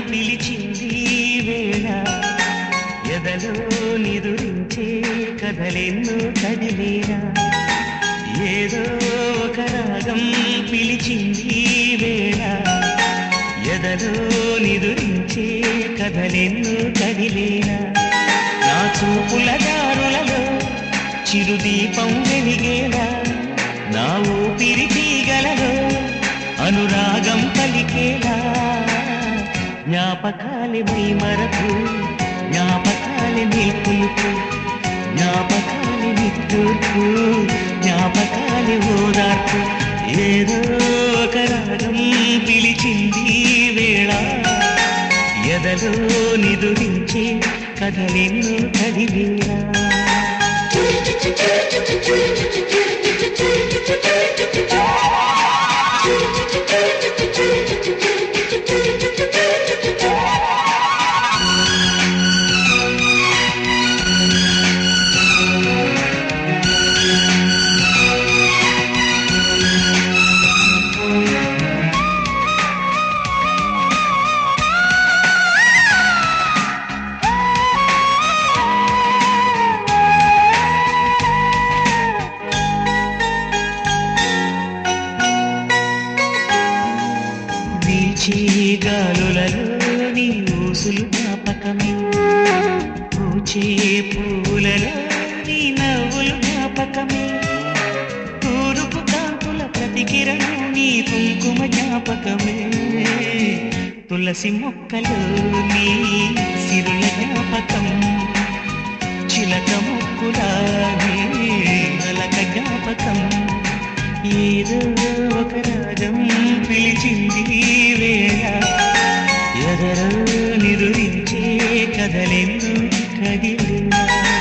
పిలిచింది వేళ ఎదలో నిదురించే కథలెన్నో కదిలేరా ఏదో ఒక రాగం పిలిచింది వేళ ఎదలో నిదురించే కథలెన్నో కదిలేరా నా చూపుల దారులలో చిరుదీపం వెలిగేలా నా ఊపిరి తీగలలో అనురాగం పలికేలా జ్ఞాపకాలే మై మరకు జ్ఞాపకాలే నిల్పులుపు జ్ఞాపకాలే నిట్టూర్పు జ్ఞాపకాలే ఓదార్పు ఏదో ఒక రాగం పిలిచింది వేళ ఎదలో నిదురించే కథలెన్నో కదిలేరా గాలులలో నీ ఊసులు జ్ఞాపకమే పూచే పూలలో నీ నవ్వులు జ్ఞాపకమే తూరుపు కాంతుల ప్రతికిరణం నీ కుంకుమ జ్ఞాపకమే తులసి మొక్కలు నీ సిరుల జ్ఞాపకం చిలక ముక్కుల నీ నలక జ్ఞాపకం ఏదో ఒక రాగం పిలిచింది వేళ ఎదరో నిదురించే కథలెన్నో కదిలేరా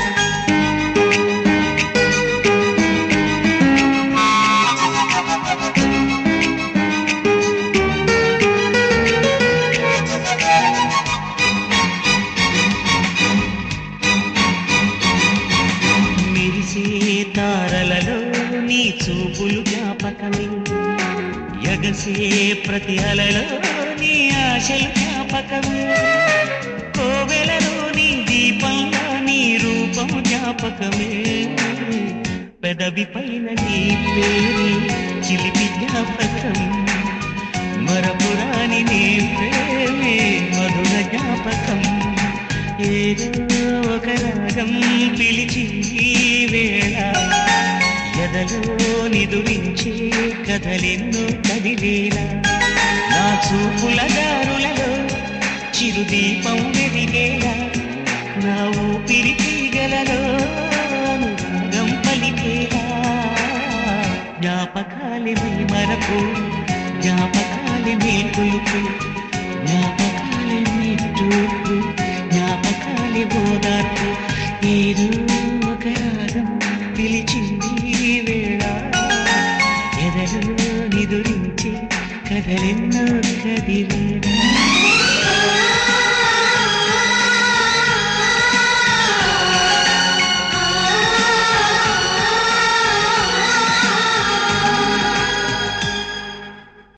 మెరిసే తారలలో నీ చూపులు జ్ఞాపకమే ఎగసే ప్రతి అలలో నీ ఆశలు జ్ఞాపకమే కోవెలలో నీ దీపంలో నీ రూపం జ్ఞాపకమే పెదవి పైన నీ పేరు చిలిపి జ్ఞాపకం మరపురాని నీ ప్రేమే మధుర జ్ఞాపకం ఏదో ఒక రాగం పిలిచింది వేళ ఎదలో నిదురించే కథలెన్నో కదిలేలా నా చూపుల దారులలో చిరుదీపం వెలిగేలా నా ఊపిరి తీగలలో అనురాగం పలికేలా జ్ఞాపకాలే మై మరకు జ్ఞాపకాలే మేల్కొలుపు జ్ఞాపకాలే నిట్టూర్పు జ్ఞాపకాలే ఓదార్పు ఏదో ఒక రాగం పిలిచింది వేళ ఎదలో నిదురించి కథలెన్నో కదిలే